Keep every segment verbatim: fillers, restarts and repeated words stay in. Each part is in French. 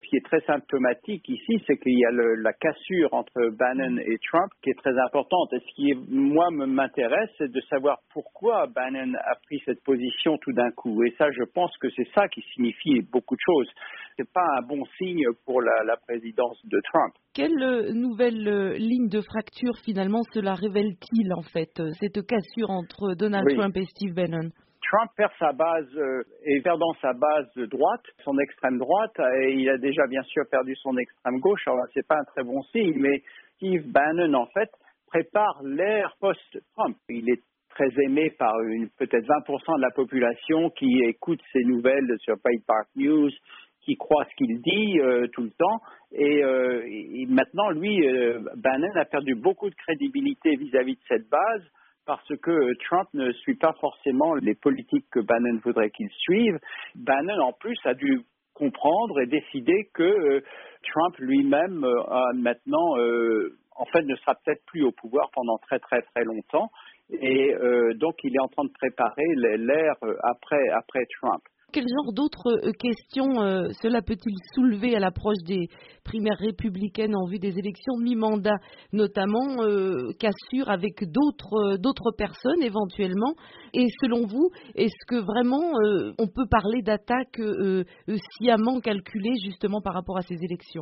qui est très symptomatique ici, c'est qu'il y a le, la cassure entre Bannon et Trump qui est très importante. Et ce qui, est, moi, m'intéresse, c'est de savoir pourquoi Bannon a pris cette position tout d'un coup. Et ça, je pense que c'est ça qui signifie beaucoup de choses. C'est pas un bon signe pour la, la présidence de Trump. Quelle euh, nouvelle euh, ligne de fracture, finalement, cela révèle-t-il, en fait, euh, cette cassure entre Donald Oui. Trump et Steve Bannon? Trump perd sa base euh, et perdant sa base de droite, son extrême droite, et il a déjà bien sûr perdu son extrême gauche. Alors c'est pas un très bon signe, mais Steve Bannon en fait prépare l'ère post-Trump. Il est très aimé par une peut-être vingt pour cent de la population qui écoute ses nouvelles sur Breitbart News, qui croit ce qu'il dit euh, tout le temps. Et, euh, et maintenant, lui, euh, Bannon a perdu beaucoup de crédibilité vis-à-vis de cette base, parce que Trump ne suit pas forcément les politiques que Bannon voudrait qu'il suive. Bannon, en plus, a dû comprendre et décider que euh, Trump lui-même euh, a maintenant, euh, en fait, ne sera peut-être plus au pouvoir pendant très très très longtemps. Et euh, donc, il est en train de préparer l'ère après, après Trump. Quel genre d'autres euh, questions euh, cela peut-il soulever à l'approche des primaires républicaines en vue des élections de mi-mandat, notamment euh, cassure avec d'autres euh, d'autres personnes éventuellement? Et selon vous, est-ce que vraiment euh, on peut parler d'attaques euh, euh, sciemment calculées justement par rapport à ces élections?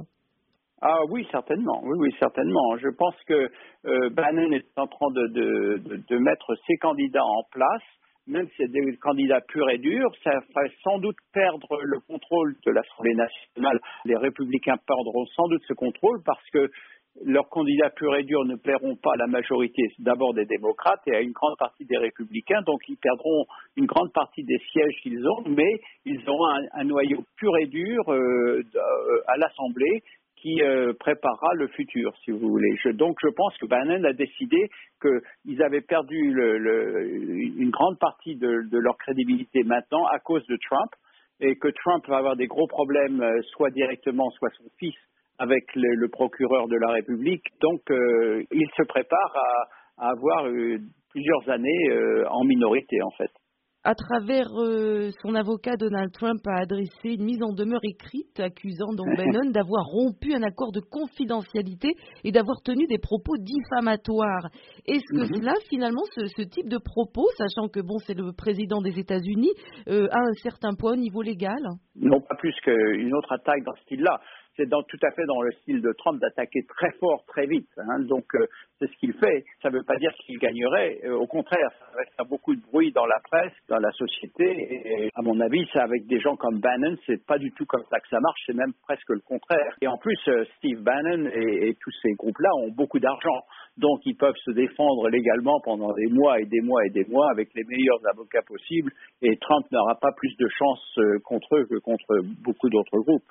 Ah oui, certainement. Oui, oui, certainement. Je pense que euh, Bannon est en train de, de, de, de mettre ses candidats en place. Même si c'est des candidats purs et durs, ça va sans doute perdre le contrôle de l'Assemblée nationale. Les républicains perdront sans doute ce contrôle parce que leurs candidats purs et durs ne plairont pas à la majorité d'abord des démocrates et à une grande partie des républicains. Donc ils perdront une grande partie des sièges qu'ils ont, mais ils auront un, un noyau pur et dur euh, à l'Assemblée qui euh, préparera le futur, si vous voulez. Je, donc, je pense que Bannon a décidé qu'ils avaient perdu le, le, une grande partie de, de leur crédibilité maintenant à cause de Trump, et que Trump va avoir des gros problèmes, euh, soit directement, soit son fils, avec le, le procureur de la République. Donc, euh, il se prépare à, à avoir euh, plusieurs années euh, en minorité, en fait. À travers euh, son avocat, Donald Trump a adressé une mise en demeure écrite accusant donc Bannon d'avoir rompu un accord de confidentialité et d'avoir tenu des propos diffamatoires. Est-ce que Mm-hmm. cela, finalement, ce, ce type de propos, sachant que bon, c'est le président des États-Unis, euh, a un certain poids au niveau légal? Non, pas plus qu'une autre attaque dans ce style-là. C'est dans, tout à fait dans le style de Trump d'attaquer très fort, très vite. Hein. Donc, euh, c'est ce qu'il fait. Ça ne veut pas dire qu'il gagnerait. Euh, au contraire, ça va faire beaucoup de bruit dans la presse, dans la société. Et à mon avis, ça, avec des gens comme Bannon, c'est pas du tout comme ça que ça marche. C'est même presque le contraire. Et en plus, euh, Steve Bannon et, et tous ces groupes-là ont beaucoup d'argent. Donc, ils peuvent se défendre légalement pendant des mois et des mois et des mois avec les meilleurs avocats possibles. Et Trump n'aura pas plus de chance euh, contre eux que contre beaucoup d'autres groupes.